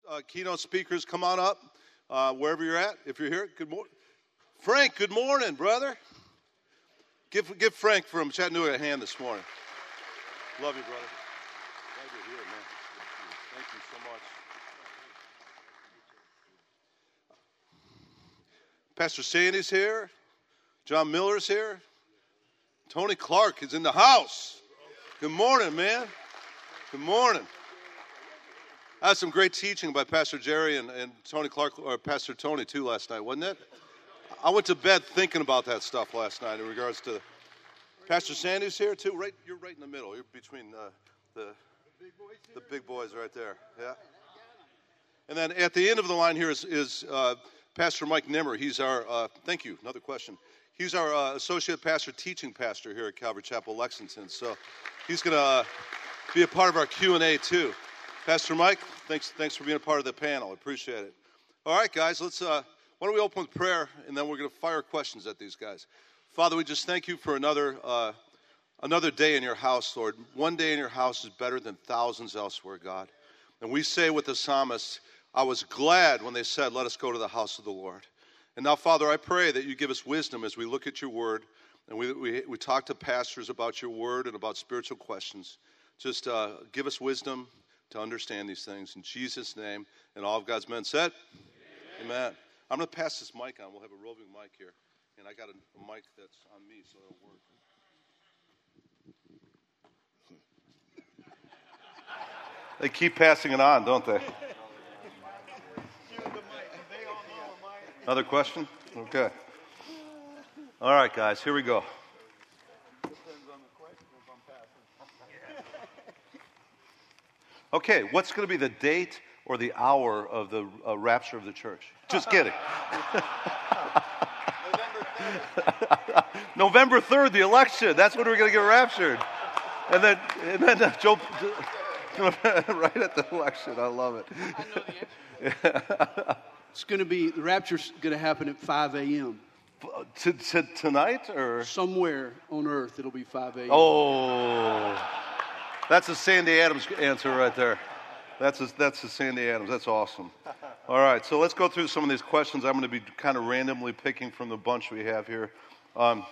keynote speakers come on up, wherever you're at. If you're here, good morning. Frank, good morning, brother. Give Frank from Chattanooga a hand this morning. Love you, brother. Glad you're here, man. Thank you so much. Pastor Sandy's here. John Miller's here. Tony Clark is in the house. Good morning, man. Good morning. I had some great teaching by Pastor Jerry and Tony Clark, or Pastor Tony too, last night, wasn't it? I went to bed thinking about that stuff last night in regards to Pastor Sandy's here too. Right, you're right in the middle. You're between the big boys right there. Yeah. And then at the end of the line here is Pastor Mike Nimmer. He's our thank you. Another question. He's our associate pastor, teaching pastor here at Calvary Chapel, Lexington. So he's going to be a part of our Q&A too. Pastor Mike, thanks for being a part of the panel. I appreciate it. All right, guys, let's. Why don't we open with prayer, and then we're going to fire questions at these guys. Father, we just thank you for another day in your house, Lord. One day in your house is better than thousands elsewhere, God. And we say with the psalmist, I was glad when they said, let us go to the house of the Lord. And now, Father, I pray that you give us wisdom as we look at your word, and we talk to pastors about your word and about spiritual questions. Just give us wisdom to understand these things. In Jesus' name, and all of God's men said, Amen. I'm going to pass this mic on. We'll have a roving mic here. And I got a mic that's on me, so it'll work. They keep passing it on, don't they? Another question? Okay. All right, guys, here we go. Okay, what's going to be the date or the hour of the rapture of the church? Just kidding. November 3rd, the election. That's when we're going to get raptured. And then Joe, right at the election. I love it. I know the answer. It's going to be, the rapture's going to happen at 5 a.m. Tonight or? Somewhere on earth it'll be 5 a.m. Oh. That's a Sandy Adams answer right there. That's a Sandy Adams. That's awesome. All right, so let's go through some of these questions. I'm going to be kind of randomly picking from the bunch we have here. All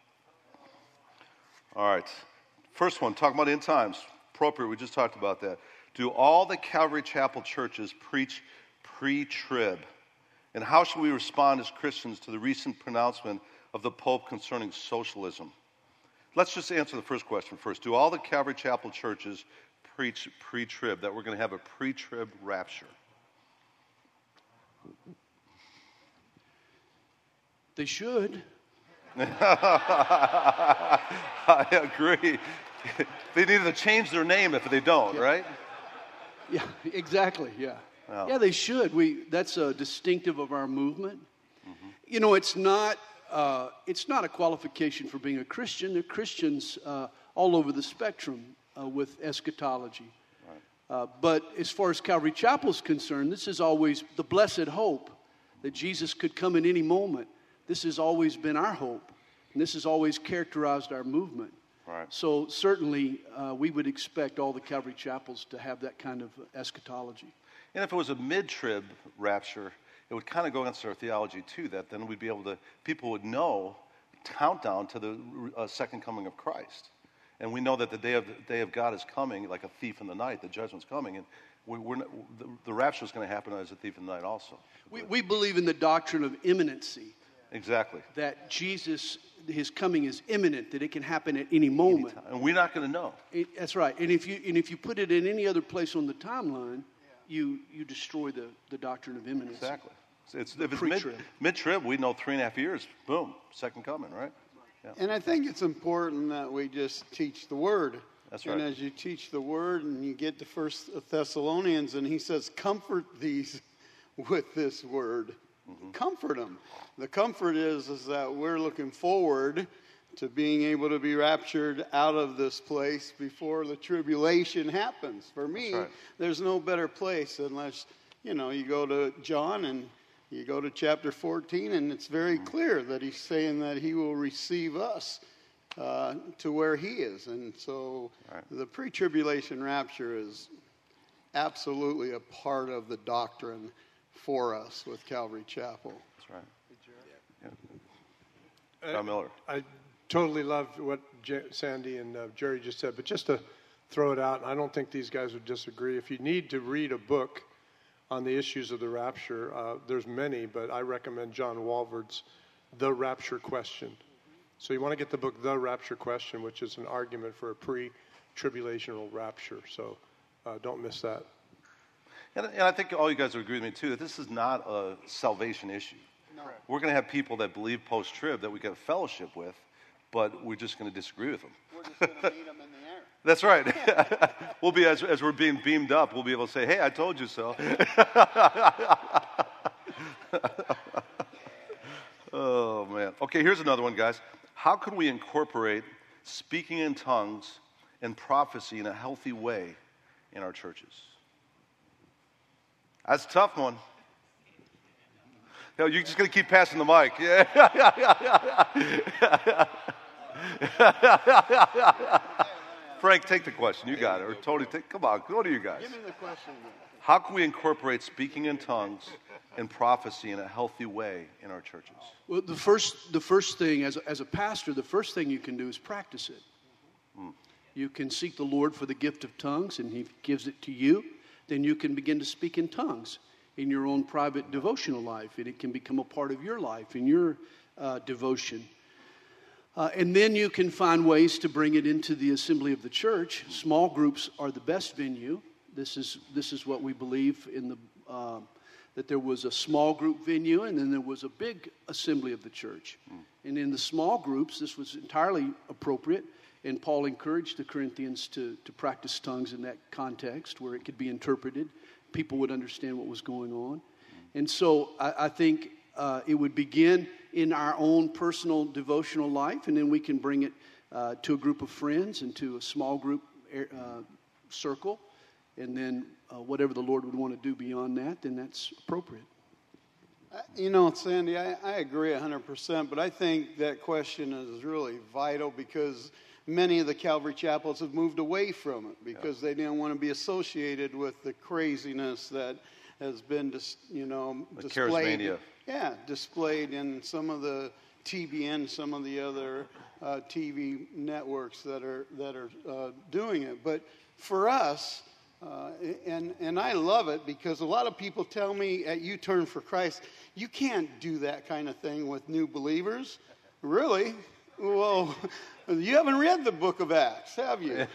right. First one, talking about end times. Appropriate, we just talked about that. Do all the Calvary Chapel churches preach pre-trib? And how should we respond as Christians to the recent pronouncement of the Pope concerning socialism? Let's just answer the first question first. Do all the Calvary Chapel churches preach pre-trib, that we're going to have a pre-trib rapture? They should. I agree. They need to change their name if they don't, right? Yeah, exactly, yeah. Wow. Yeah, they should. That's a distinctive of our movement. Mm-hmm. You know, it's not a qualification for being a Christian. There are Christians all over the spectrum with eschatology. Right. But as far as Calvary Chapel is concerned, this is always the blessed hope that Jesus could come at any moment. This has always been our hope, and this has always characterized our movement. Right. So certainly we would expect all the Calvary Chapels to have that kind of eschatology. And if it was a mid-trib rapture, it would kind of go against our theology too, that then we'd be able to, people would know, countdown to the second coming of Christ. And we know that the day of God is coming like a thief in the night, the judgment's coming, and the rapture is going to happen as a thief in the night also. We believe in the doctrine of imminency. Exactly. That Jesus, his coming is imminent, that it can happen at any moment. Anytime. And we're not going to know. That's right. And if you put it in any other place on the timeline, you destroy the doctrine of imminency. Exactly. If it's mid-trib, we know 3.5 years, boom, second coming, right? Yeah. And I think it's important that we just teach the Word. That's right. And as you teach the Word and you get to 1 Thessalonians, and he says, comfort these with this Word. Mm-hmm. Comfort them. The comfort is that we're looking forward to being able to be raptured out of this place before the tribulation happens. For me, There's no better place unless, you go to John and you go to chapter 14, and it's very clear that he's saying that he will receive us to where he is. And so the pre-tribulation rapture is absolutely a part of the doctrine for us with Calvary Chapel. That's right. Yeah. John Miller. I totally love what Sandy and Jerry just said, but just to throw it out, I don't think these guys would disagree. If you need to read a book on the issues of the rapture, there's many, but I recommend John Walvoord's The Rapture Question. So you want to get the book The Rapture Question, which is an argument for a pre-tribulational rapture. So don't miss that. And I think all you guys would agree with me, too, that this is not a salvation issue. No. We're going to have people that believe post-trib that we get a fellowship with, but we're just going to disagree with them. We're just going to meet them in the air. That's right. We'll be, as we're being beamed up, we'll be able to say, hey, I told you so. Oh, man. Okay, here's another one, guys. How can we incorporate speaking in tongues and prophecy in a healthy way in our churches? That's a tough one. You're just going to keep passing the mic. Yeah. Frank, take the question. You got it. Or Tony, come on. Go to you guys. Give me the question. How can we incorporate speaking in tongues and prophecy in a healthy way in our churches? Well, the first thing, as a pastor, the first thing you can do is practice it. You can seek the Lord for the gift of tongues, and He gives it to you. Then you can begin to speak in tongues in your own private devotional life, and it can become a part of your life, in your devotion. And then you can find ways to bring it into the assembly of the church. Small groups are the best venue. This is what we believe in the that there was a small group venue, and then there was a big assembly of the church. And in the small groups, this was entirely appropriate. And Paul encouraged the Corinthians to practice tongues in that context where it could be interpreted. People would understand what was going on. And so I think it would begin in our own personal devotional life, and then we can bring it to a group of friends and to a small group circle. And then whatever the Lord would want to do beyond that, then that's appropriate. You know, Sandy, I agree 100%, but I think that question is really vital because many of the Calvary chapels have moved away from it because they didn't want to be associated with the craziness that has been, displayed. Displayed in some of the TBN, some of the other TV networks that are doing it. But for us, and I love it because a lot of people tell me at U-Turn for Christ, you can't do that kind of thing with new believers. Really? Well, you haven't read the book of Acts, have you?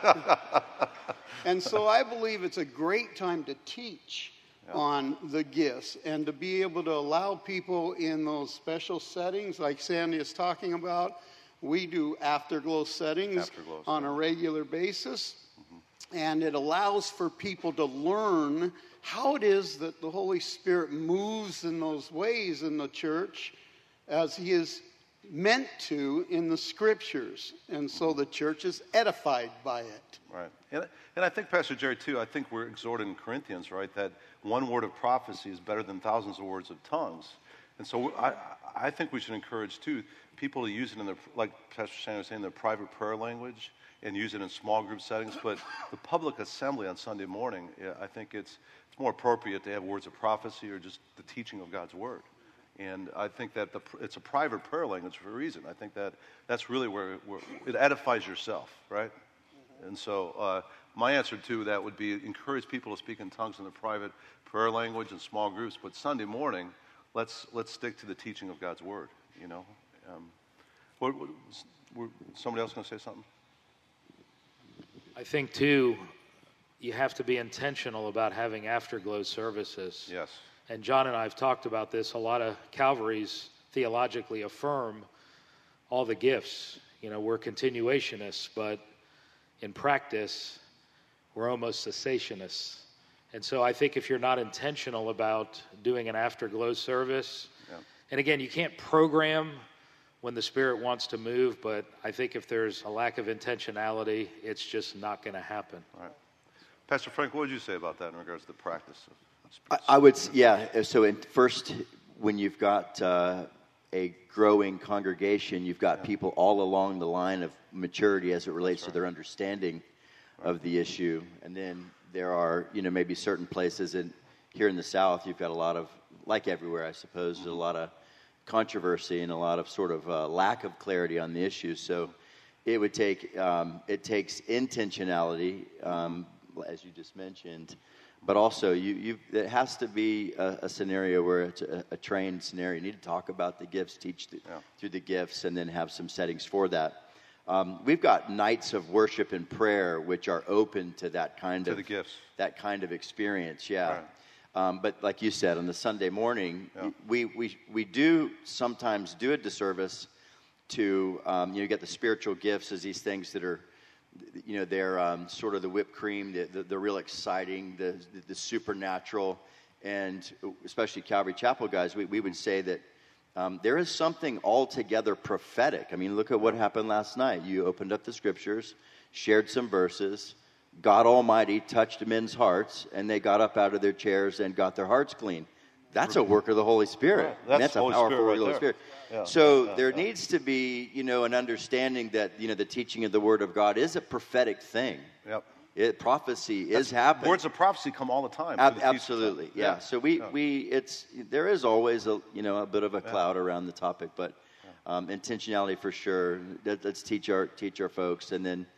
And so I believe it's a great time to teach on the gifts and to be able to allow people in those special settings like Sandy is talking about. We do afterglow settings on a regular basis. And it allows for people to learn how it is that the Holy Spirit moves in those ways in the church as He is meant to in the Scriptures. And so the church is edified by it. Right. And I think, Pastor Jerry, too, I think we're exhorted in Corinthians, right, that one word of prophecy is better than thousands of words of tongues. And so I think we should encourage, too, people to use it in their, like Pastor Sandy was saying, their private prayer language and use it in small group settings. But the public assembly on Sunday morning, I think it's more appropriate to have words of prophecy or just the teaching of God's Word. And I think that it's a private prayer language for a reason. I think that's really where it edifies yourself, right? And so my answer to that would be encourage people to speak in tongues in their private prayer language in small groups. But Sunday morning, let's stick to the teaching of God's Word, you know. Somebody else going to say something? I think, too, you have to be intentional about having afterglow services. Yes. And John and I have talked about this. A lot of Calvaries theologically affirm all the gifts. You know, we're continuationists, but in practice, we're almost cessationists. And so I think if you're not intentional about doing an afterglow service, and again, you can't program when the Spirit wants to move, but I think if there's a lack of intentionality, it's just not going to happen. All right. Pastor Frank, what would you say about that in regards to the practice of I would, so first, when you've got a growing congregation, you've got people all along the line of maturity as it relates to their understanding of the issue. And then there are, maybe certain places here in the South, you've got a lot of, like everywhere, I suppose, there's a lot of controversy and a lot of sort of lack of clarity on the issues. So it takes intentionality, as you just mentioned, but also it has to be a scenario where it's a trained scenario. You need to talk about the gifts, teach through the gifts, and then have some settings for that. We've got nights of worship and prayer which are open to that kind of the gifts, that kind of experience. Yeah. Right. But like you said, on the Sunday morning, we do sometimes do a disservice to you get the spiritual gifts as these things that are, they're sort of the whipped cream, the real exciting, the supernatural, and especially Calvary Chapel guys, we would say that there is something altogether prophetic. I mean, look at what happened last night. You opened up the scriptures, shared some verses. God Almighty touched men's hearts, and they got up out of their chairs and got their hearts clean. That's a work of the Holy Spirit. Right. That's a powerful work of the Holy Spirit. Yeah. So there needs to be, an understanding that, the teaching of the Word of God is a prophetic thing. Yep. Prophecy is happening. Words of prophecy come all the time. Absolutely, yeah. So there is always a bit of a cloud around the topic, but intentionality for sure. Let's teach our folks, and then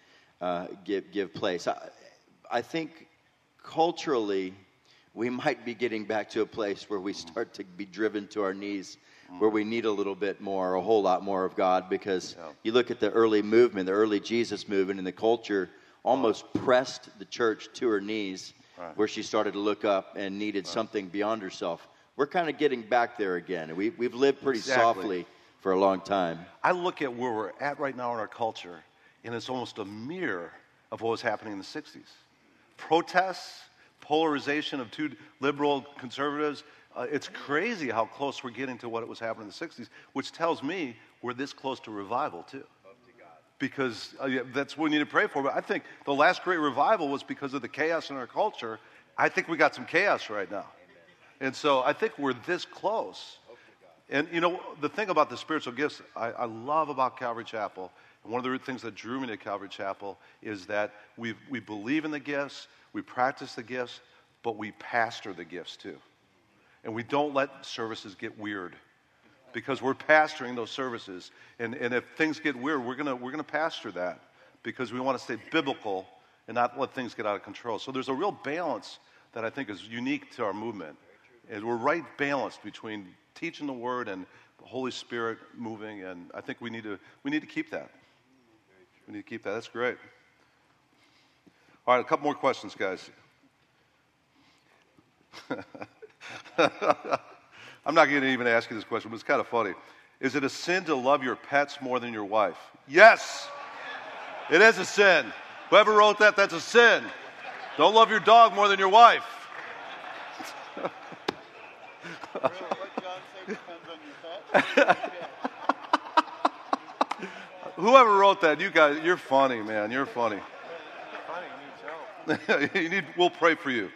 give place. I think culturally, we might be getting back to a place where we start to be driven to our knees, where we need a little bit more, a whole lot more of God, because you look at the early movement, the early Jesus movement, and the culture almost pressed the church to her knees, where she started to look up and needed something beyond herself. We're kind of getting back there again. We've lived pretty softly for a long time. I look at where we're at right now in our culture, and it's almost a mirror of what was happening in the 60s. Protests, polarization of two liberal conservatives. It's crazy how close we're getting to what was happening in the 60s, which tells me we're this close to revival, too. Because that's what we need to pray for. But I think the last great revival was because of the chaos in our culture. I think we got some chaos right now. Amen. And so I think we're this close. And, the thing about the spiritual gifts I love about Calvary Chapel, and one of the things that drew me to Calvary Chapel is that we believe in the gifts, we practice the gifts, but we pastor the gifts too. And we don't let services get weird, because we're pastoring those services. And if things get weird, we're gonna pastor that, because we want to stay biblical and not let things get out of control. So there's a real balance that I think is unique to our movement. And we're right balanced between teaching the Word and the Holy Spirit moving, and I think we need to keep that. We need to keep that. That's great. All right, a couple more questions, guys. I'm not going to even ask you this question, but it's kind of funny. Is it a sin to love your pets more than your wife? Yes, it is a sin. Whoever wrote that, that's a sin. Don't love your dog more than your wife. Whoever wrote that, you guys, you're funny, man. You're funny. We'll pray for you.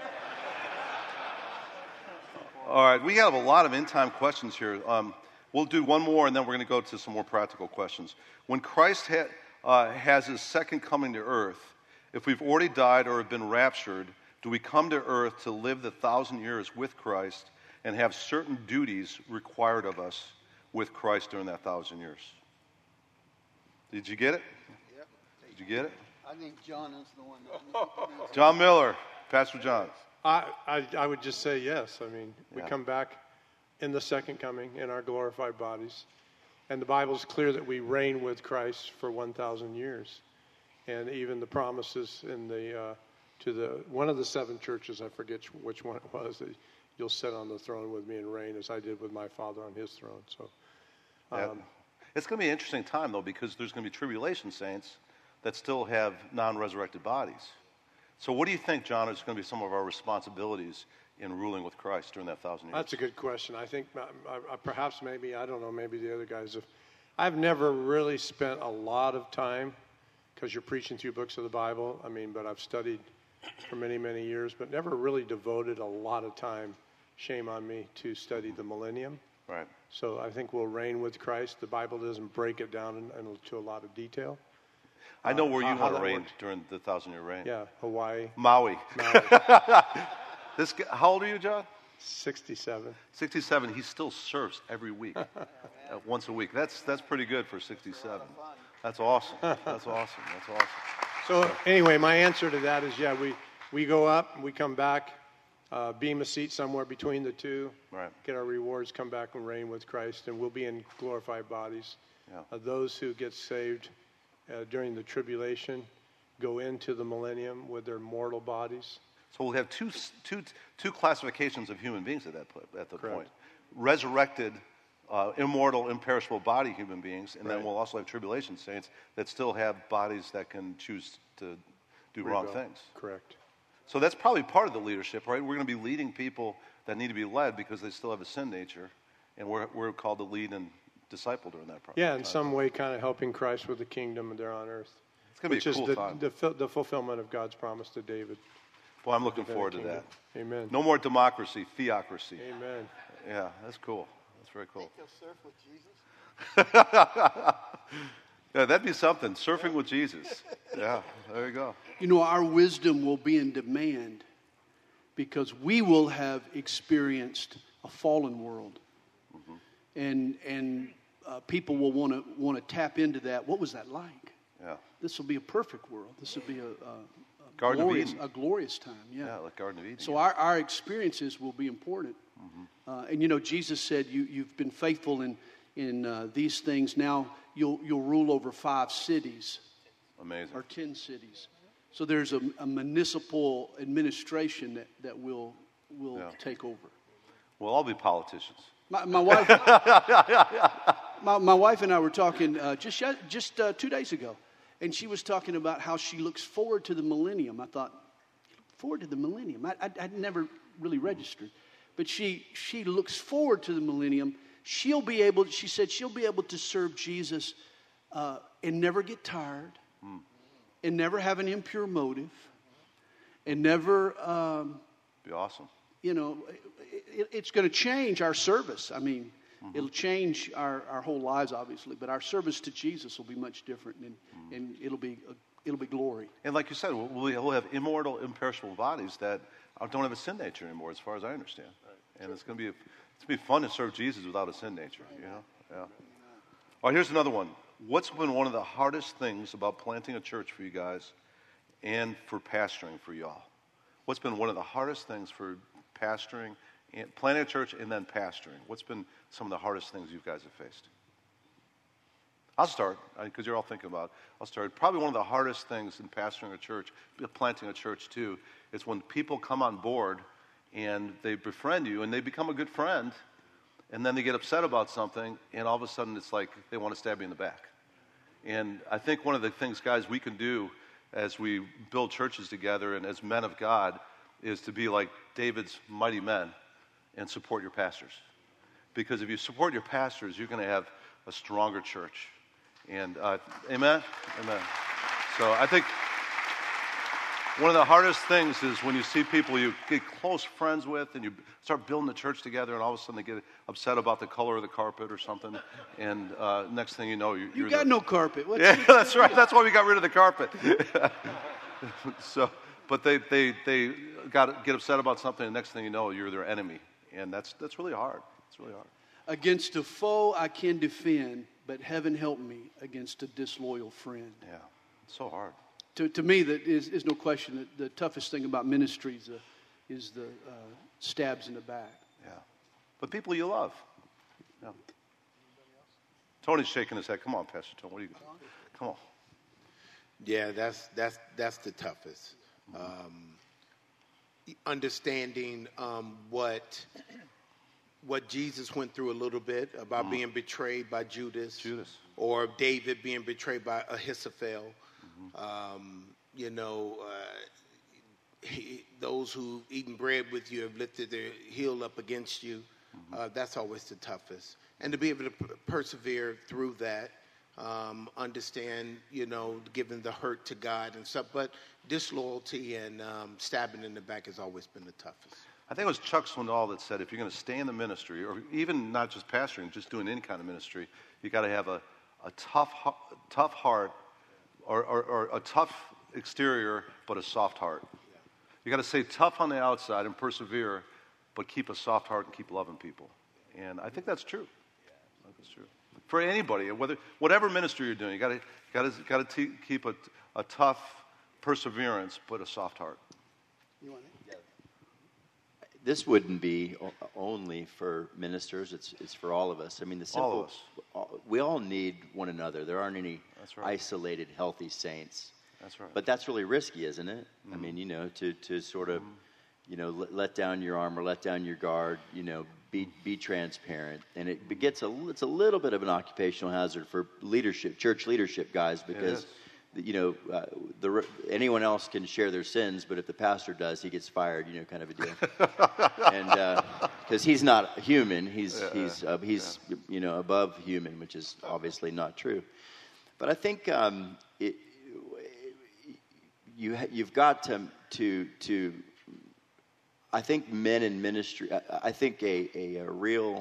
All right, we have a lot of end-time questions here. We'll do one more, and then we're going to go to some more practical questions. When Christ has his second coming to earth, if we've already died or have been raptured, do we come to earth to live the 1,000 years with Christ and have certain duties required of us with Christ during that 1,000 years? Did you get it? Yep. Did you get it? I think John is the one. John Miller, Pastor John. I would just say yes. I mean, we come back in the second coming in our glorified bodies. And the Bible's clear that we reign with Christ for 1,000 years. And even the promises in to one of the seven churches, I forget which one it was, that you'll sit on the throne with me and reign as I did with my Father on his throne. So it's going to be an interesting time, though, because there's going to be tribulation saints that still have non-resurrected bodies. So what do you think, John, is going to be some of our responsibilities in ruling with Christ during that 1,000 years? That's a good question. I think perhaps maybe, I don't know, maybe the other guys have. I've never really spent a lot of time, because you're preaching through books of the Bible, but I've studied for many, many years, but never really devoted a lot of time, shame on me, to study the millennium. Right. So I think we'll reign with Christ. The Bible doesn't break it down into a lot of detail. I know where you how want to that reign works. during the 1,000-year reign. Yeah, Hawaii. Maui. Maui. How old are you, John? 67. 67. He still surfs every week, once a week. That's pretty good for 67. That's awesome. That's awesome. That's awesome. So anyway, my answer to that is, yeah, we go up, we come back, beam a seat somewhere between the two, Right. get our rewards, come back and reign with Christ, and we'll be in glorified bodies. Yeah. Those who get saved during the tribulation go into the millennium with their mortal bodies. So we'll have two classifications of human beings at the Correct. point. Resurrected, immortal, imperishable body human beings, and then Right. we'll also have tribulation saints that still have bodies that can choose to do wrong Rebel. things. Correct. So that's probably part of the leadership, right? We're going to be leading people that need to be led because they still have a sin nature, and we're called to lead and disciple during that process. Yeah, in some way kind of helping Christ with the kingdom there on earth. It's going to be a cool Which time. is the fulfillment of God's promise to David. Well, I'm looking forward to that. Amen. No more democracy, theocracy. Amen. Yeah, that's cool. That's very cool. You'll surf with Jesus? Yeah, that'd be something. Surfing with Jesus. Yeah, there you go. You know, our wisdom will be in demand because we will have experienced a fallen world, and people will want to tap into that. What was that like? Yeah. This will be a perfect world. This will be Garden of glorious, Eden. a glorious time. Yeah, like Garden of Eden. So our experiences will be important. And you know, Jesus said, "You've been faithful in these things. Now you'll rule over 5 cities Amazing. or 10 cities." So there's a municipal administration that will Yeah. take over. We'll all be politicians. My wife, my wife and I were talking just 2 days ago, and she was talking about how she looks forward to the millennium. I thought, forward to the millennium? I'd never really registered, but she looks forward to the millennium. She said she'll be able to serve Jesus and never get tired, and never have an impure motive, and never. Be awesome. You know, it's going to change our service. I mean, it'll change our whole lives, obviously, but our service to Jesus will be much different, and it'll be glory. And like you said, we'll have immortal, imperishable bodies that don't have a sin nature anymore, as far as I understand. And it's going to be fun to serve Jesus without a sin nature. You know? Yeah. All right, here's another one. What's been one of the hardest things about planting a church for you guys, and for pastoring for y'all? What's been one of the hardest things for pastoring, and planting a church, and then pastoring? What's been some of the hardest things you guys have faced? I'll start, because you're all thinking about it. I'll start. Probably one of the hardest things in pastoring a church, planting a church too, is when people come on board and they befriend you and they become a good friend, and then they get upset about something, and all of a sudden it's like they want to stab you in the back. And I think one of the things, guys, we can do as we build churches together and as men of God is to be like David's mighty men and support your pastors. Because if you support your pastors, you're going to have a stronger church. And amen? Amen. So I think one of the hardest things is when you see people you get close friends with and you start building the church together, and all of a sudden they get upset about the color of the carpet or something, and next thing you know, you're got no carpet. Yeah, that's right. That's why we got rid of the carpet. So, but they get upset about something, and next thing you know, you're their enemy, and that's really hard. It's really hard. Against a foe I can defend, but heaven help me against a disloyal friend. Yeah, it's so hard. To me, that is no question that the toughest thing about ministry is the stabs in the back. Yeah, but people you love. Yeah. Tony's shaking his head. Come on, Pastor Tony. What are you? Come on. Yeah, that's the toughest. Understanding what Jesus went through a little bit about being betrayed by Judas, or David being betrayed by Ahithophel. Those who eaten bread with you have lifted their heel up against you. That's always the toughest. And to be able to persevere through that, understand, giving the hurt to God and stuff. But disloyalty and stabbing in the back has always been the toughest. I think it was Chuck Swindoll that said if you're going to stay in the ministry, or even not just pastoring, just doing any kind of ministry, you got to have a tough heart, or a tough exterior but a soft heart. You got to stay tough on the outside and persevere, but keep a soft heart and keep loving people. And I think that's true. I think that's true for anybody, whatever ministry you're doing. You got to keep a tough perseverance, but a soft heart. You want it? This wouldn't be only for ministers. It's for all of us. I mean, All of us. we all need one another. There aren't any That's right. isolated, healthy saints. That's right. But that's really risky, isn't it? I mean, to sort of, let down your armor, let down your guard, be transparent. And it's a little bit of an occupational hazard for leadership, church leadership guys, because, anyone else can share their sins, but if the pastor does, he gets fired, kind of a deal. And because he's not human, he's above human, which is obviously not true. But I think you've got to I think men in ministry, I think a real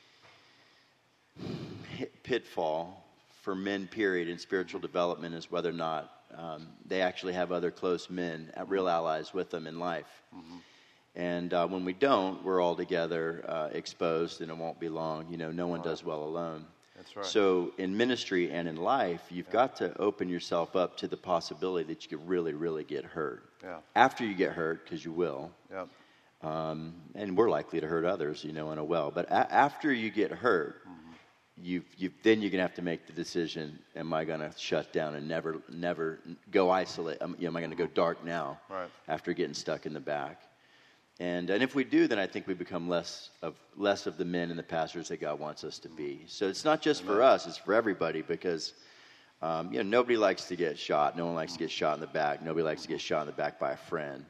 pitfall for men, period, in spiritual development is whether or not they actually have other close men, real allies with them in life. Mm-hmm. And when we don't, we're all together exposed, and it won't be long. No one does well alone. That's right. So in ministry and in life, you've got to open yourself up to the possibility that you could really, really get hurt. Yeah. After you get hurt, because you will. Yeah. And we're likely to hurt others, in a well. But after you get hurt, then you're going to have to make the decision, am I going to shut down and never go isolate? Am I going to go dark now after getting stuck in the back? And if we do, then I think we become less of the men and the pastors that God wants us to be. So it's not just for us, it's for everybody, because nobody likes to get shot. No one likes to get shot in the back. Nobody likes to get shot in the back by a friend.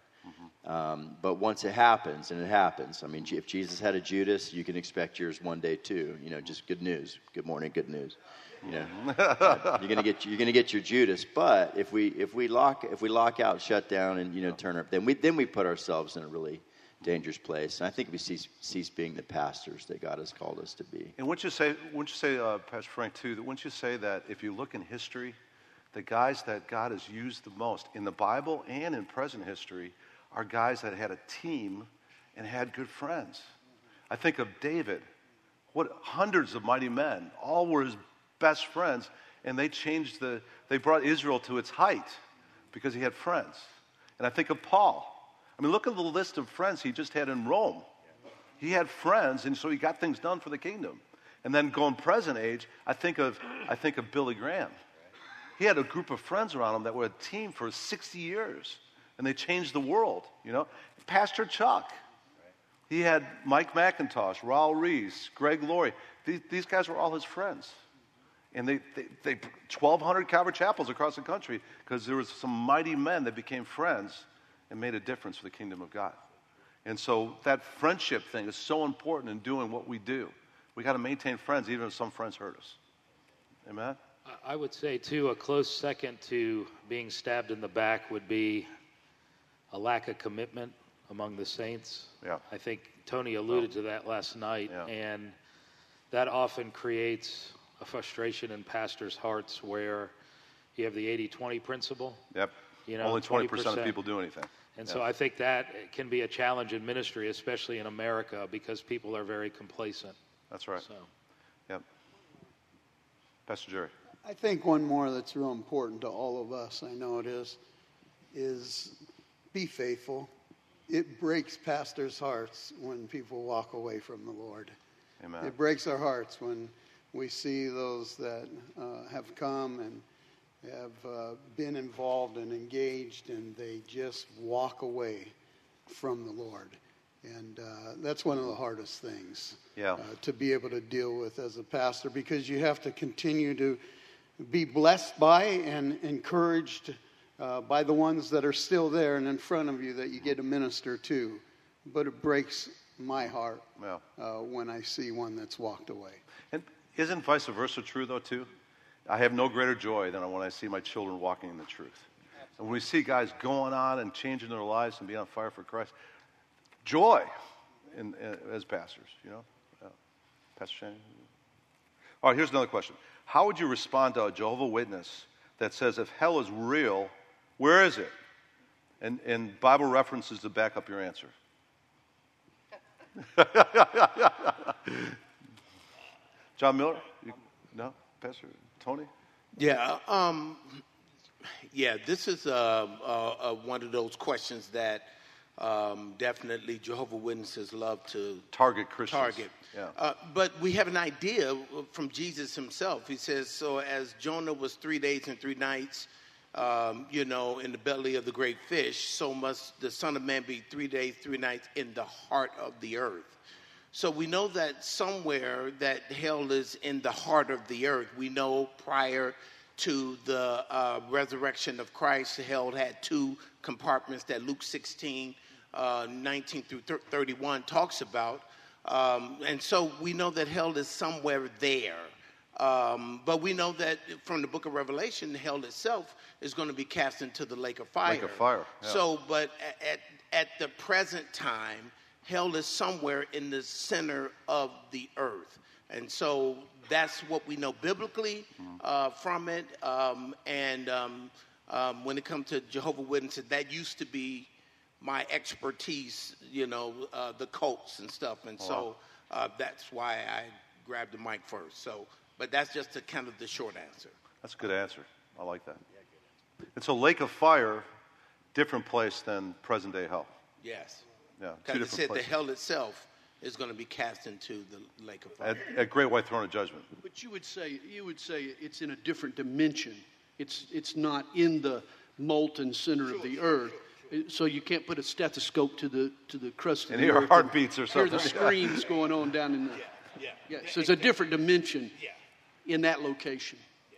But once it happens, and it happens, I mean, if Jesus had a Judas, you can expect yours one day too. Just good news. Good morning, good news. You're gonna get your Judas. But if we lock out, shut down, and turn up, then we put ourselves in a really dangerous place. And I think we cease being the pastors that God has called us to be. And wouldn't you say, Pastor Frank, too, that wouldn't you say that if you look in history, the guys that God has used the most in the Bible and in present history are guys that had a team and had good friends. I think of David. Hundreds of mighty men, all were his best friends, and they brought Israel to its height because he had friends. And I think of Paul. I mean, look at the list of friends he just had in Rome. He had friends, and so he got things done for the kingdom. And then going present age, I think of Billy Graham. He had a group of friends around him that were a team for 60 years, and they changed the world. Pastor Chuck. He had Mike McIntosh, Raul Reese, Greg Laurie. These guys were all his friends. And they 1,200 Calvary chapels across the country because there was some mighty men that became friends and made a difference for the kingdom of God. And so that friendship thing is so important in doing what we do. We got to maintain friends even if some friends hurt us. Amen? I would say, too, a close second to being stabbed in the back would be a lack of commitment among the saints. Yeah. I think Tony alluded to that last night, and that often creates a frustration in pastors' hearts where you have the 80-20 principle. Yep. Only 20% of people do anything. And so I think that can be a challenge in ministry, especially in America, because people are very complacent. That's right. So. Yep. Pastor Jerry. I think one more that's real important to all of us, I know it is be faithful. It breaks pastors' hearts when people walk away from the Lord. Amen. It breaks our hearts when we see those that have come and have been involved and engaged, and they just walk away from the Lord. And that's one of the hardest things to be able to deal with as a pastor, because you have to continue to be blessed by and encouraged by the ones that are still there and in front of you that you get to minister to. But it breaks my heart when I see one that's walked away. And isn't vice versa true, though, too? I have no greater joy than when I see my children walking in the truth. And when we see guys going on and changing their lives and being on fire for Christ, joy as pastors, Pastor Shane? All right, here's another question. How would you respond to a Jehovah's Witness that says if hell is real, where is it? And Bible references to back up your answer. John Miller? No? Pastor Tony? Yeah. This is one of those questions that definitely Jehovah's Witnesses love to target Christians. Yeah. But we have an idea from Jesus himself. He says, so as Jonah was 3 days and 3 nights, in the belly of the great fish, so must the Son of Man be 3 days, 3 nights in the heart of the earth. So we know that somewhere that hell is in the heart of the earth. We know prior to the resurrection of Christ, hell had 2 compartments that Luke 16, 19 through 31 talks about. And so we know that hell is somewhere there. But we know that from the book of Revelation, hell itself is going to be cast into the lake of fire. Lake of fire, yeah. So, but at the present time, hell is somewhere in the center of the earth. And so that's what we know biblically from it. When it comes to Jehovah's Witnesses, that used to be my expertise, the cults and stuff. And so that's why I grabbed the mic first. So, but that's just kind of the short answer. That's a good answer. I like that. And so lake of fire, different place than present-day hell. Yes. Yeah, because it said places. The hell itself is going to be cast into the lake of fire. At Great White Throne of Judgment. But you would say it's in a different dimension. It's not in the molten center of the earth. So you can't put a stethoscope to the crust of the earth. And hear heartbeats or something. Hear the screams going on down in the... Yeah. So it's a different dimension in that location.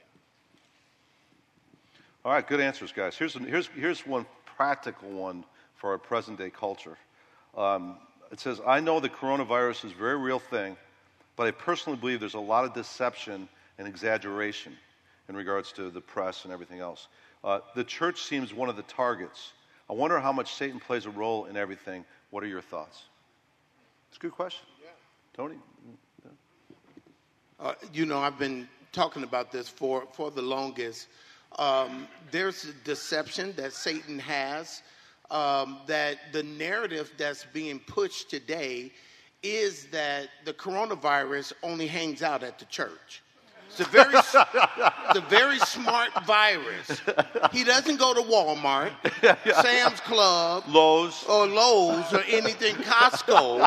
All right, good answers, guys. Here's one practical one for our present-day culture. It says, I know the coronavirus is a very real thing, but I personally believe there's a lot of deception and exaggeration in regards to the press and everything else. The church seems one of the targets. I wonder how much Satan plays a role in everything. What are your thoughts? It's a good question. Yeah. Tony? Yeah. I've been talking about this for the longest. There's a deception that Satan has. That the narrative that's being pushed today is that the coronavirus only hangs out at the church. It's a very smart virus. He doesn't go to Walmart, Sam's Club, Lowe's, or anything, Costco,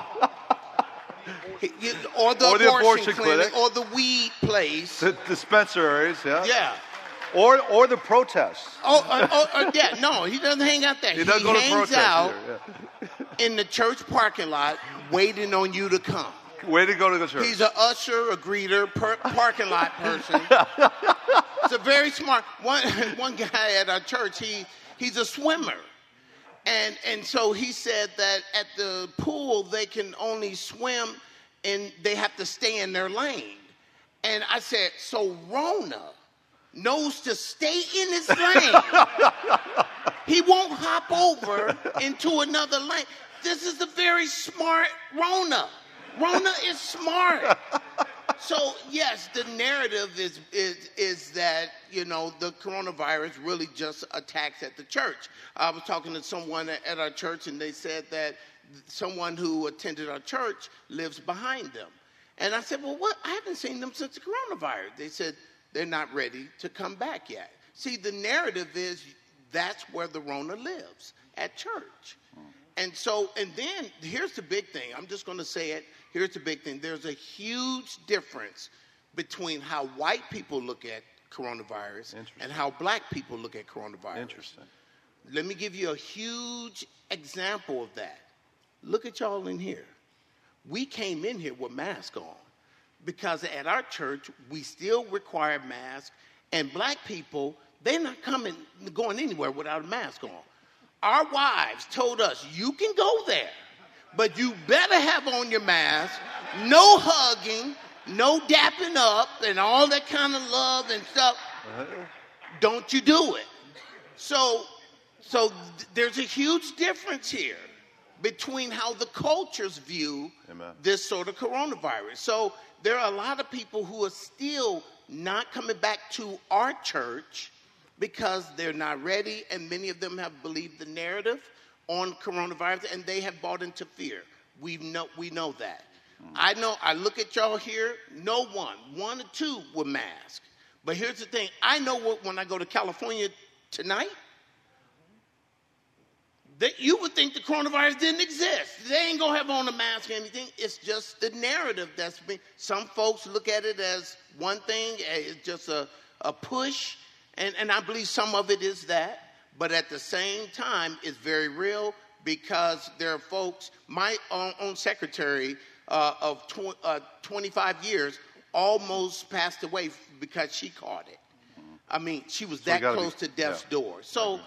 or the abortion clinic, or the weed place, the dispensaries. Yeah. Or the protests. No, he doesn't hang out there. He hangs out in the church parking lot waiting on you to come. Way to go to the church. He's an usher, a greeter, parking lot person. It's a very smart one guy at our church. He's a swimmer. And so he said that at the pool they can only swim and they have to stay in their lane. And I said, so Rona knows to stay in his lane. He won't hop over into another lane. This is a very smart Rona. Rona is smart. So yes, the narrative is that the coronavirus really just attacks at the church. I was talking to someone at our church, and they said that someone who attended our church lives behind them. And I said, well, what? I haven't seen them since the coronavirus. They said they're not ready to come back yet. See, the narrative is that's where the Rona lives, at church. And then here's the big thing. I'm just going to say it. Here's the big thing. There's a huge difference between how white people look at coronavirus and how black people look at coronavirus. Interesting. Let me give you a huge example of that. Look at y'all in here. We came in here with masks on because at our church, we still require masks, and black people, they're not going anywhere without a mask on. Our wives told us, you can go there, but you better have on your mask, no hugging, no dapping up, and all that kind of love and stuff. Don't you do it. So there's a huge difference here between how the cultures view this sort of coronavirus. So there are a lot of people who are still not coming back to our church because they're not ready, and many of them have believed the narrative on coronavirus, and they have bought into fear. We know that. I look at y'all here, no one or two were masked. But here's the thing, I know when I go to California tonight, that you would think the coronavirus didn't exist. They ain't gonna have on a mask or anything. It's just the narrative that's been, some folks look at it as one thing, it's just a push, and I believe some of it is that, but at the same time, it's very real because there are folks, my own secretary of 25 years almost passed away because she caught it. I mean, she was that close to death's door. So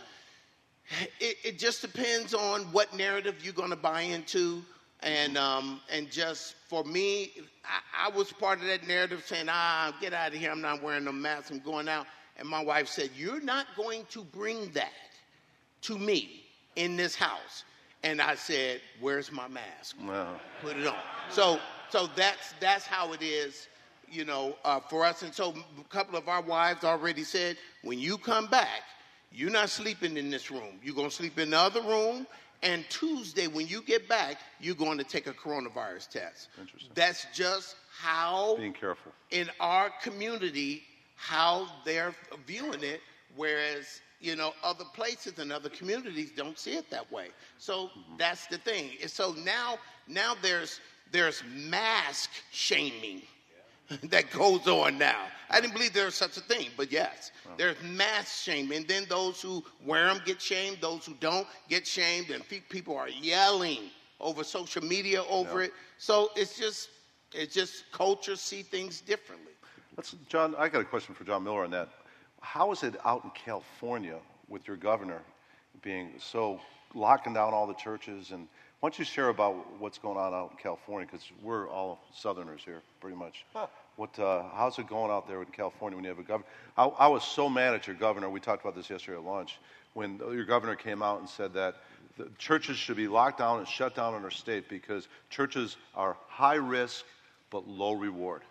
it just depends on what narrative you're going to buy into. And just for me, I was part of that narrative saying, get out of here. I'm not wearing no mask. I'm going out. And my wife said, you're not going to bring that to me in this house. And I said, where's my mask? Wow. Put it on. So that's how it is, for us. And so a couple of our wives already said, when you come back, you're not sleeping in this room. You're going to sleep in the other room. And Tuesday, when you get back, you're going to take a coronavirus test. Interesting. That's just how, being careful, in our community, how they're viewing it, whereas, other places and other communities don't see it that way. So that's the thing. And so now there's mask shaming that goes on now. I didn't believe there was such a thing, but yes, there's mask shaming. And then those who wear them get shamed, those who don't get shamed, and people are yelling over social media over it. So it's just culture see things differently. John, I got a question for John Miller on that. How is it out in California with your governor being so locking down all the churches? And why don't you share about what's going on out in California? Because we're all Southerners here, pretty much. How's it going out there in California when you have a governor? I was so mad at your governor. We talked about this yesterday at lunch. When your governor came out and said that the churches should be locked down and shut down in our state because churches are high risk but low reward.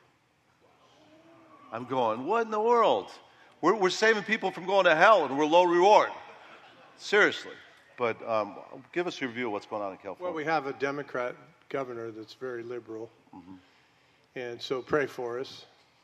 I'm going, what in the world? We're saving people from going to hell, and we're low reward. Seriously. But give us your view of what's going on in California. Well, we have a Democrat governor that's very liberal, and so pray for us.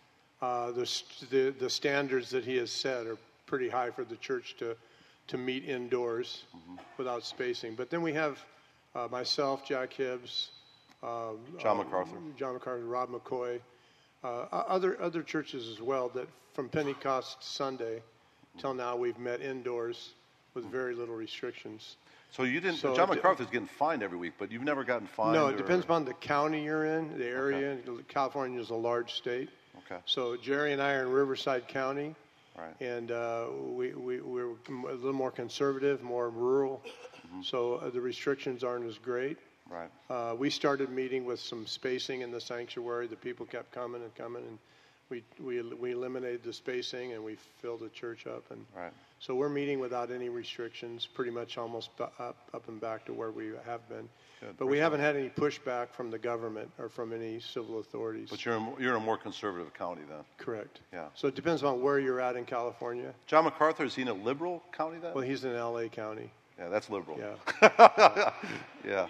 The standards that he has set are pretty high for the church to meet indoors without spacing. But then we have myself, Jack Hibbs, John MacArthur, Rob McCoy, other churches as well, that from Pentecost Sunday till now we've met indoors with very little restrictions. So you didn't. John MacArthur's getting fined every week, but you've never gotten fined. No, it depends upon the county you're in, the area. Okay. California is a large state. Okay. So Jerry and I are in Riverside County, right. And we're a little more conservative, more rural. So the restrictions aren't as great. Right. We started meeting with some spacing in the sanctuary. The people kept coming, and we eliminated the spacing, and we filled the church up. And right. So we're meeting without any restrictions, pretty much almost up and back to where we have been. Good. But we haven't had any pushback from the government or from any civil authorities. But you're in a more conservative county then. Correct. Yeah. So it depends on where you're at in California. John MacArthur, is he in a liberal county then? Well, he's in L.A. County. Yeah, that's liberal. Yeah. Yeah.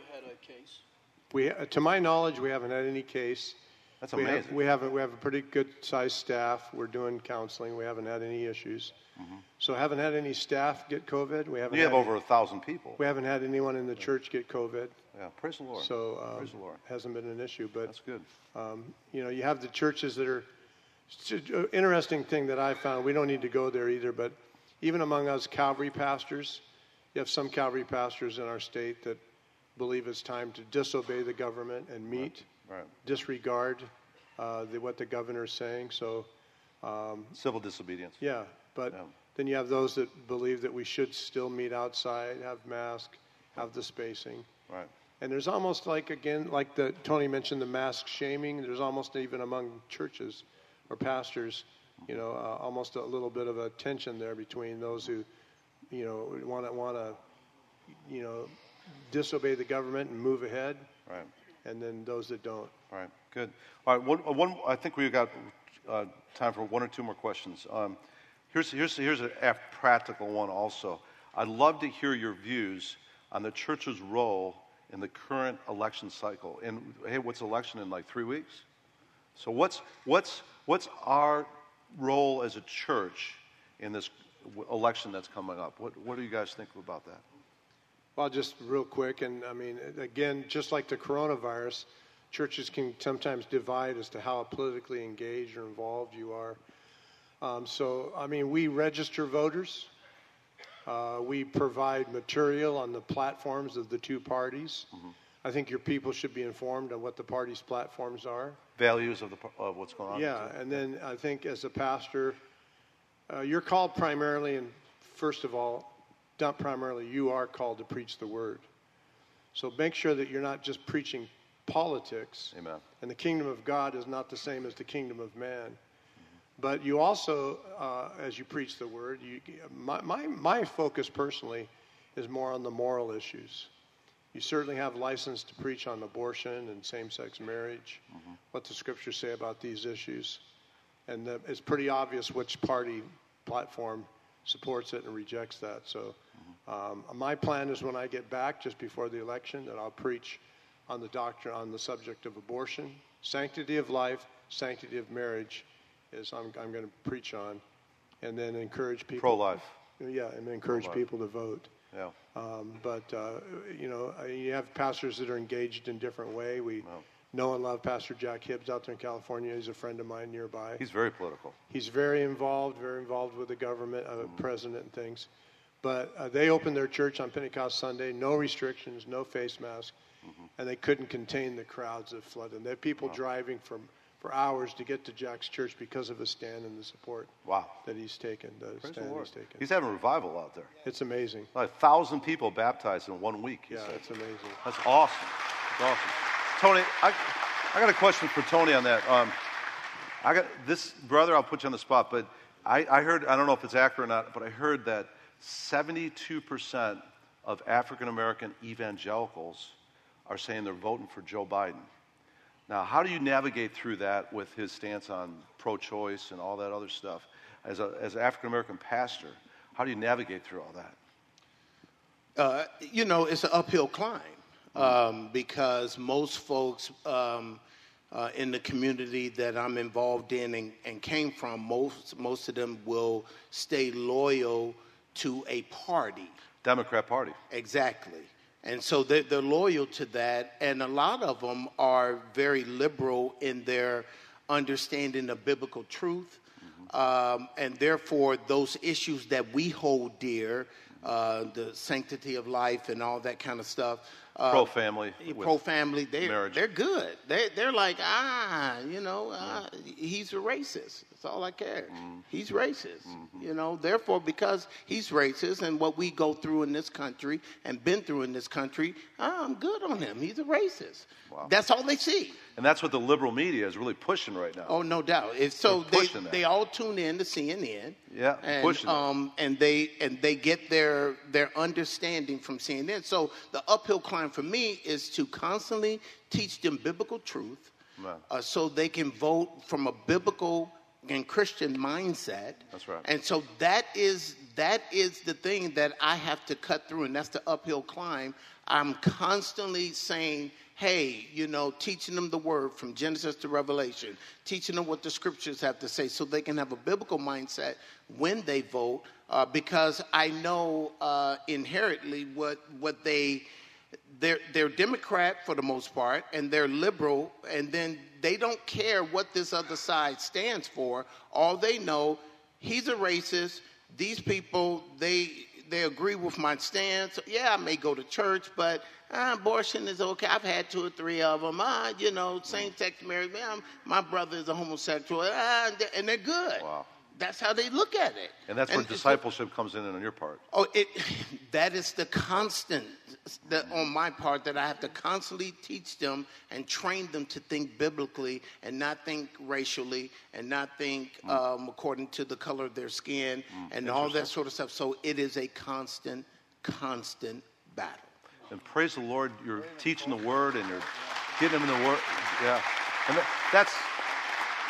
Case? To my knowledge, we haven't had any case. That's amazing. We have a pretty good sized staff. We're doing counseling. We haven't had any issues. So haven't had any staff get COVID. You have over 1,000 people. We haven't had anyone in the church get COVID. Yeah, praise the Lord. So praise the Lord. Hasn't been an issue. But that's good. You have the churches that are. Interesting thing that I found. We don't need to go there either. But even among us Calvary pastors, you have some Calvary pastors in our state that believe it's time to disobey the government and meet, disregard what the governor is saying. So civil disobedience. Yeah, but then you have those that believe that we should still meet outside, have masks, have the spacing. Right. And there's almost like Tony mentioned, the mask shaming. There's almost even among churches or pastors, almost a little bit of a tension there between those who, want to, disobey the government and move ahead, right, and then those that don't. Right. Good. All right. One. I think we've got time for one or two more questions. Here's a practical one also. I'd love to hear your views on the church's role in the current election cycle. And hey, what's election in like 3 weeks? So what's our role as a church in this election that's coming up? What do you guys think about that? Well, just real quick, and I mean, again, just like the coronavirus, churches can sometimes divide as to how politically engaged or involved you are. So, I mean, we register voters. We provide material on the platforms of the two parties. Mm-hmm. I think your people should be informed on what the parties' platforms are. Values of what's going on. Yeah, and then I think as a pastor, you're called primarily, and first of all, not primarily, you are called to preach the word. So make sure that you're not just preaching politics. Amen. And the kingdom of God is not the same as the kingdom of man. But you also, as you preach the word, my focus personally is more on the moral issues. You certainly have license to preach on abortion and same-sex marriage, what the scriptures say about these issues. And it's pretty obvious which party platform supports it and rejects that. So my plan is when I get back just before the election that I'll preach on the doctrine, on the subject of abortion, sanctity of life, sanctity of marriage, is I'm going to preach on, and then encourage people. Pro-life. Yeah, and encourage Pro-life. people to vote. Yeah. You have pastors that are engaged in different way. We know and love Pastor Jack Hibbs out there in California. He's a friend of mine nearby. He's very political. He's very involved with the government, president and things. But they opened their church on Pentecost Sunday, no restrictions, no face mask, and they couldn't contain the crowds that flooded. They had people driving for hours to get to Jack's church because of his stand and the support that he's taken. He's having a revival out there. It's amazing. Like 1,000 people baptized in 1 week. Yeah, it's amazing. That's awesome. It's awesome. Tony, I got a question for Tony on that. I got this, brother. I'll put you on the spot, but I heard, I don't know if it's accurate or not, but I heard that 72% of African American evangelicals are saying they're voting for Joe Biden. Now, how do you navigate through that with his stance on pro-choice and all that other stuff? As an African-American pastor, how do you navigate through all that? It's an uphill climb because most folks in the community that I'm involved in and came from, most of them will stay loyal to a party. Democrat Party. Exactly. And so they're loyal to that, and a lot of them are very liberal in their understanding of biblical truth, and therefore those issues that we hold dear, the sanctity of life and all that kind of stuff. Pro-family. Pro-family, they're good. They're like, he's a racist. That's all I care. He's racist. Therefore, because he's racist and what we go through in this country and been through in this country, I'm good on him. He's a racist. Wow. That's all they see. And that's what the liberal media is really pushing right now. Oh, no doubt. They all tune in to CNN. Yeah, and, pushing and they get their understanding from CNN. So the uphill climb for me is to constantly teach them biblical truth, so they can vote from a biblical and Christian mindset. That's right. And so that is the thing that I have to cut through, and that's the uphill climb. I'm constantly saying, hey, teaching them the word from Genesis to Revelation, teaching them what the scriptures have to say so they can have a biblical mindset when they vote, because I know inherently what they're Democrat for the most part, and they're liberal, and then they don't care what this other side stands for. All they know, he's a racist. These people, they agree with my stance. Yeah, I may go to church, but abortion is okay. I've had 2 or 3 of them. Same-sex marriage. My brother is a homosexual, and they're good. Wow. That's how they look at it. And that's where discipleship comes in on your part. Oh, that is the constant on my part, that I have to constantly teach them and train them to think biblically and not think racially and not think according to the color of their skin and all that sort of stuff. So it is a constant battle. And praise the Lord, you're teaching the word and you're getting them in the word. Yeah. And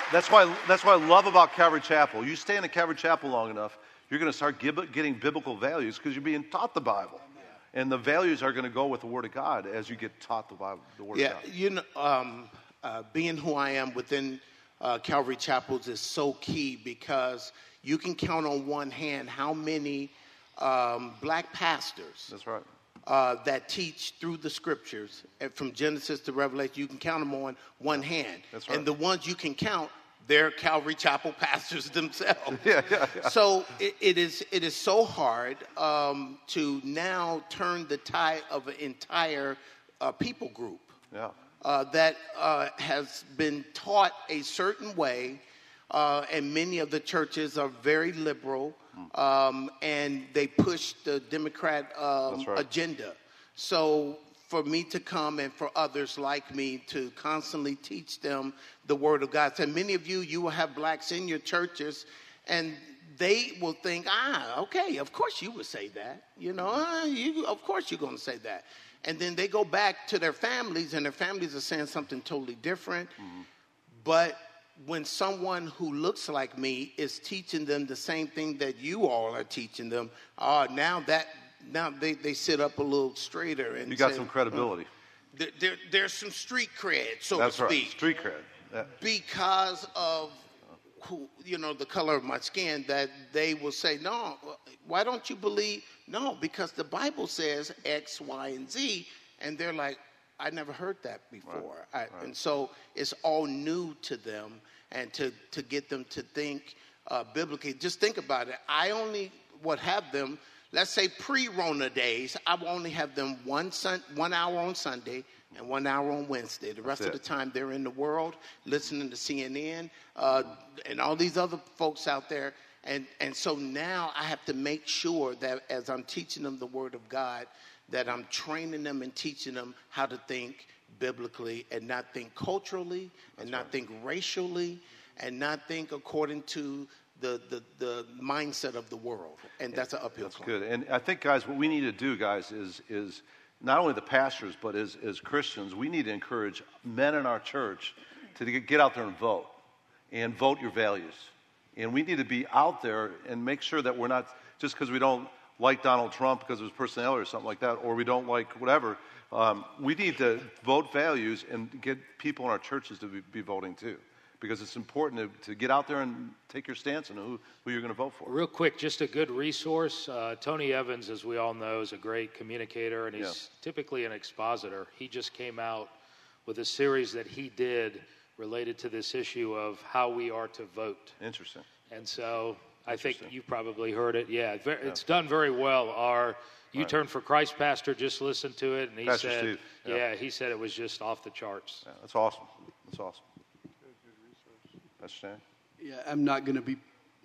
That's why I love about Calvary Chapel. You stay in a Calvary Chapel long enough, you're going to start getting biblical values because you're being taught the Bible. And the values are going to go with the Word of God as you get taught the Bible, the Word of God. You know, being who I am within Calvary Chapels is so key because you can count on one hand how many black pastors. That's right. That teach through the scriptures, from Genesis to Revelation. You can count them on one hand. That's right. And the ones you can count, they're Calvary Chapel pastors themselves. Yeah. So it is so hard to now turn the tide of an entire people group that has been taught a certain way, and many of the churches are very liberal. And they push the Democrat agenda. So for me to come and for others like me to constantly teach them the Word of God. So many of you will have blacks in your churches, and they will think, okay, of course you would say that. You know, of course you're going to say that. And then they go back to their families, and their families are saying something totally different. Mm-hmm. But when someone who looks like me is teaching them the same thing that you all are teaching them, now they sit up a little straighter and you got some credibility. There's some street cred, so That's to speak. Right, street cred. Yeah. Because of the color of my skin, that they will say, no, why don't you believe? No, because the Bible says X, Y, and Z, and they're like, I never heard that before. Right. And so it's all new to them, and to get them to think biblically. Just think about it. I only would have them, let's say pre-Rona days, I will only have them 1 hour on Sunday and 1 hour on Wednesday. The rest of the time they're in the world listening to CNN and all these other folks out there. And so now I have to make sure that as I'm teaching them the Word of God, that I'm training them and teaching them how to think biblically and not think culturally and not think racially and not think according to the mindset of the world. And that's an uphill climb. That's good. And I think, guys, what we need to do, guys, is not only the pastors, but as Christians, we need to encourage men in our church to get out there and vote your values. And we need to be out there and make sure that we're not, just because we don't like Donald Trump because of his personality or something like that, or we don't like whatever, we need to vote values and get people in our churches to be voting too. Because it's important to get out there and take your stance on who you're going to vote for. Real quick, just a good resource. Tony Evans, as we all know, is a great communicator, and he's typically an expositor. He just came out with a series that he did related to this issue of how we are to vote. Interesting. And so I think you probably heard it. Yeah, it's done very well. Our U-Turn for Christ pastor just listened to it, and he Pastor said, Steve. He said it was just off the charts. Yeah, that's awesome. That's awesome. Pastor Stan? Yeah, I'm not going to be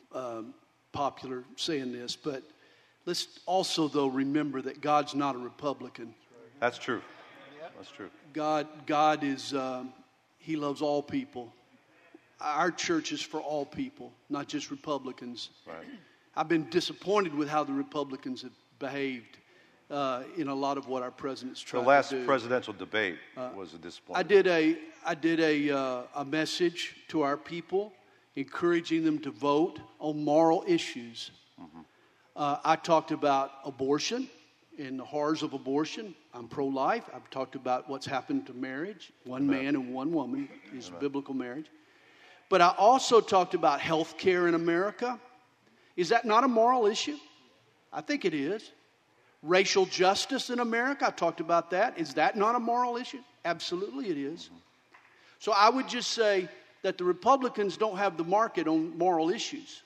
popular saying this, but let's also, though, remember that God's not a Republican. That's true. That's true. God is, He loves all people. Our church is for all people, not just Republicans. Right. I've been disappointed with how the Republicans have behaved in a lot of what our president's tried to do. The last presidential debate was a disappointment. I did a message to our people, encouraging them to vote on moral issues. Mm-hmm. I talked about abortion and the horrors of abortion. I'm pro-life. I've talked about what's happened to marriage. One man and one woman is biblical marriage. But I also talked about health care in America. Is that not a moral issue? I think it is. Racial justice in America, I talked about that. Is that not a moral issue? Absolutely it is. So I would just say that the Republicans don't have the market on moral issues.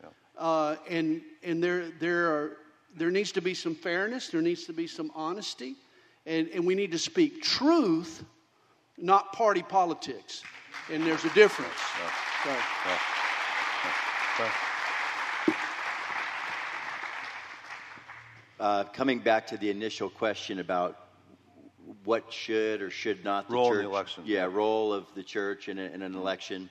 And there needs to be some fairness, there needs to be some honesty, and we need to speak truth, not party politics. And there's a difference. Coming back to the initial question about what should or should not the role church, in the election. Role of the church in an election.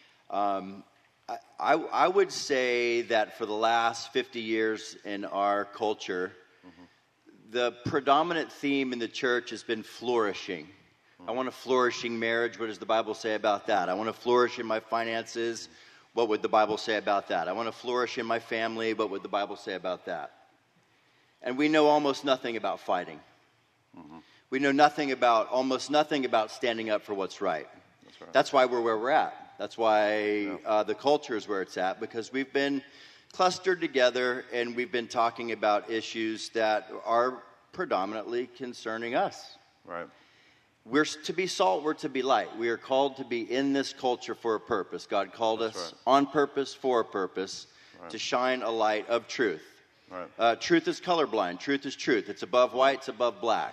I would say that for the last 50 years in our culture, the predominant theme in the church has been flourishing. I want a flourishing marriage. What does the Bible say about that? I want to flourish in my finances. What would the Bible say about that? I want to flourish in my family. What would the Bible say about that? And we know almost nothing about fighting. Mm-hmm. We know almost nothing about standing up for what's right. That's right. That's why we're where we're at. That's why the culture is where it's at, because we've been clustered together and we've been talking about issues that are predominantly concerning us. Right. We're to be salt, we're to be light. We are called to be in this culture for a purpose. God called us on purpose, for a purpose, to shine a light of truth. Right. Truth is colorblind. Truth is truth. It's above white, it's above black.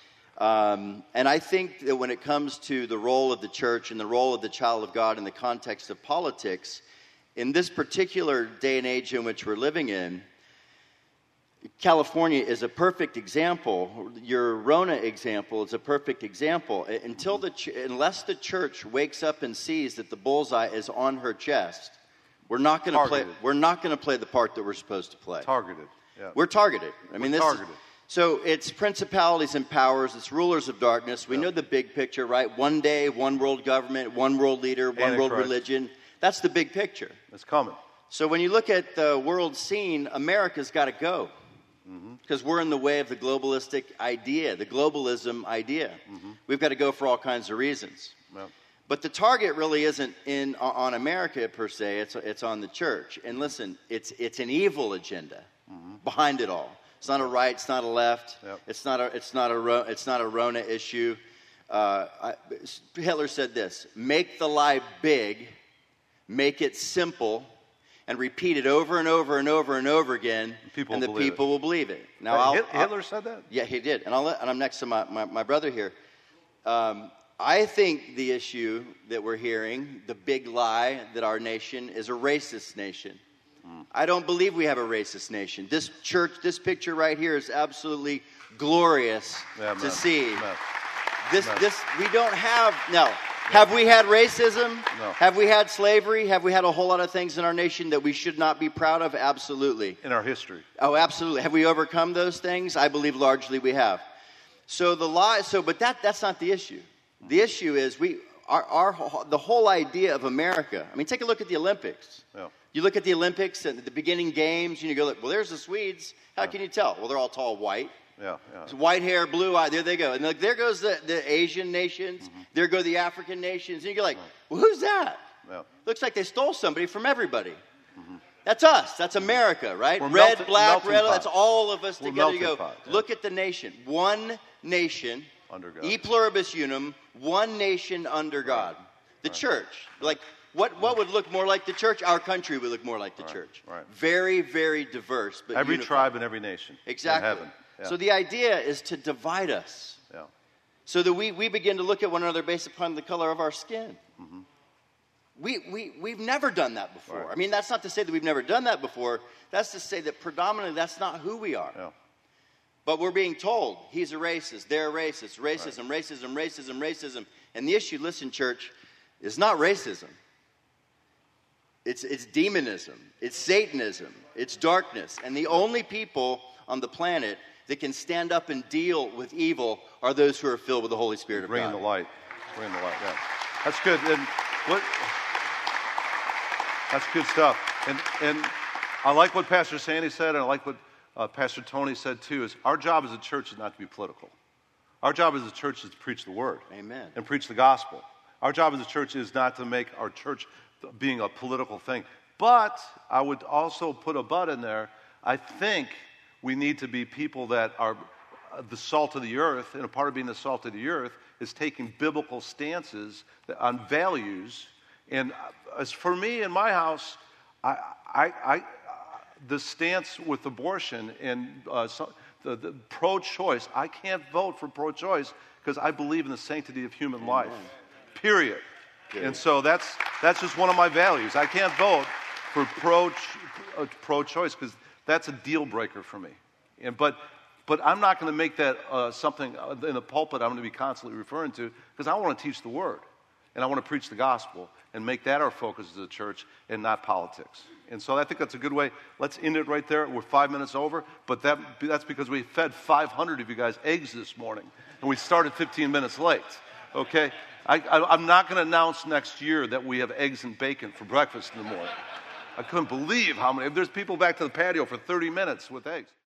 And I think that when it comes to the role of the church and the role of the child of God in the context of politics, in this particular day and age in which we're living in, California is a perfect example. Your Rona example is a perfect example. Unless the church wakes up and sees that the bullseye is on her chest, we're not going to play. We're not going to play the part that we're supposed to play. Targeted. Yeah. We're targeted. Targeted. So it's principalities and powers. It's rulers of darkness. We know the big picture, right? One day, one world government, one world leader, one world religion. That's the big picture. It's coming. So when you look at the world scene, America's got to go. Because we're in the way of the globalistic idea, the globalism idea. We've got to go for all kinds of reasons. Yep. But the target really isn't on America per se. It's on the church. And listen, it's an evil agenda behind it all. It's not a right. It's not a left. Yep. It's not a Rona issue. Hitler said this: "Make the lie big, make it simple, and repeat it over and over and over and over again, and the people will believe it." Now, Hitler said that? Yeah, he did. And I'm next to my brother here. I think the issue that we're hearing, the big lie that our nation is a racist nation. I don't believe we have a racist nation. This church, this picture right here is absolutely glorious to see. This we don't have no. Have we had racism? No. Have we had slavery? Have we had a whole lot of things in our nation that we should not be proud of? Absolutely. In our history. Oh, absolutely. Have we overcome those things? I believe largely we have. So the lie. But that's not the issue. The issue is the whole idea of America. I mean, take a look at the Olympics. Yeah. You look at the Olympics and the beginning games, and you go, well, there's the Swedes. How can you tell? Well, they're all tall white. Yeah. So white hair, blue eye, there they go. And there goes the Asian nations. There go the African nations. And you're like, well, who's that? Yeah. Looks like they stole somebody from everybody. That's us. That's America, right? We're red, black, red. Pot. That's all of us We're together. You go, pot, yeah. Look at the nation. One nation, under God. E pluribus unum, one nation under God. The church. Like, what would look more like the church? Our country would look more like the church. Right. Very, very diverse. But every unified. Tribe and every nation. Exactly. In heaven. Yeah. So the idea is to divide us. Yeah. So that we begin to look at one another based upon the color of our skin. We've never done that before. Right. I mean, that's not to say that we've never done that before. That's to say that predominantly that's not who we are. Yeah. But we're being told he's a racist, they're a racist, racism, racism, racism, racism. And the issue, listen, church, is not racism. It's demonism. It's Satanism. It's darkness. And the only people on the planet that can stand up and deal with evil are those who are filled with the Holy Spirit of God. Bringing the light. Bringing the light, yeah. That's good. And that's good stuff. And I like what Pastor Sandy said, and I like what Pastor Tony said too, is our job as a church is not to be political. Our job as a church is to preach the word. Amen. And preach the gospel. Our job as a church is not to make our church being a political thing. But I would also put a but in there. I think we need to be people that are the salt of the earth, and a part of being the salt of the earth is taking biblical stances on values. And as for me in my house, the stance with abortion and the pro-choice, I can't vote for pro-choice because I believe in the sanctity of human life. Period. And so that's just one of my values. I can't vote for pro-choice because that's a deal breaker for me. But I'm not going to make that something in the pulpit I'm going to be constantly referring to because I want to teach the word and I want to preach the gospel and make that our focus as a church and not politics. And so I think that's a good way. Let's end it right there. We're 5 minutes over, but that's because we fed 500 of you guys eggs this morning and we started 15 minutes late. Okay? I'm not going to announce next year that we have eggs and bacon for breakfast in the morning. I couldn't believe how many. There's people back to the patio for 30 minutes with eggs.